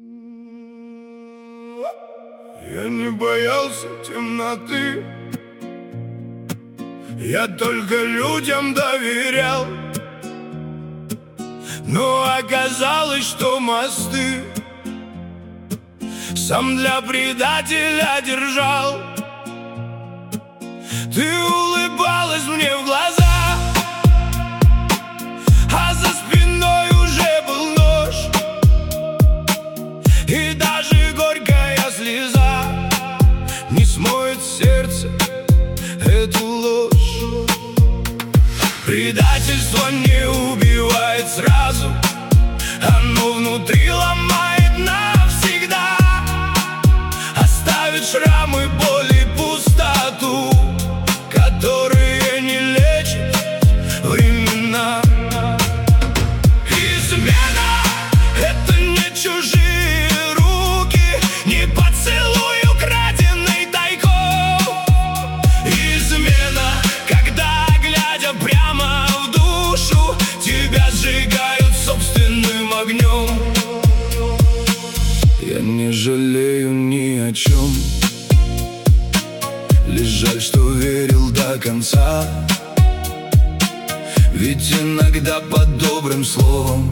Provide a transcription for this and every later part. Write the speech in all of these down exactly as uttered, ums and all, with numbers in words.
Я не боялся темноты, я только людям доверял. Но оказалось, что мосты сам для предателя держал. Ты улыбалась мне в глаза, а за спиной уже был нож. И даже горькая слеза не смоет сердце эту ложь. Предательство не убивает сразу, оно внутри ломает навсегда. Оставит шрамы, боль и пустоту, которые не лечит времена. Измена — это не чужие руки, не поцелуй, украденный тайком. Измена, когда, глядя прямо в душу, тебя сжигают собственным огнем. Я не жалею ни о чем, лишь жаль, что верил до конца. Ведь иногда под добрым словом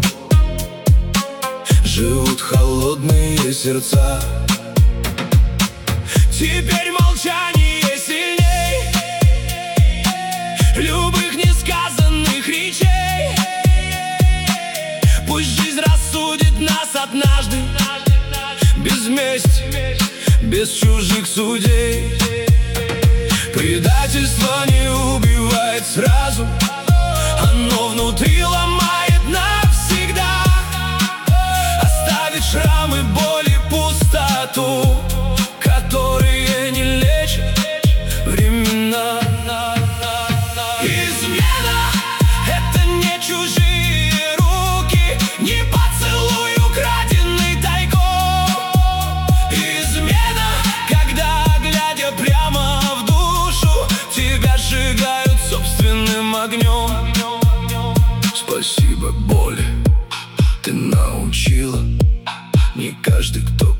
живут холодные сердца. Теперь молчание сильней любых несказанных речей. Пусть жизнь рассудит нас однажды, без мести, без чужих судей. Предательство не убивает сразу, оно внутри ломает навсегда. Оставит шрамы, боль и пустоту, которые не лечат времена. Измена — это не чужие руки, не поцелуй, украденный тайком. Измена, когда, глядя прямо в душу, тебя сжигают собственным огнем. Спасибо, боль, ты научила. Не каждый, кто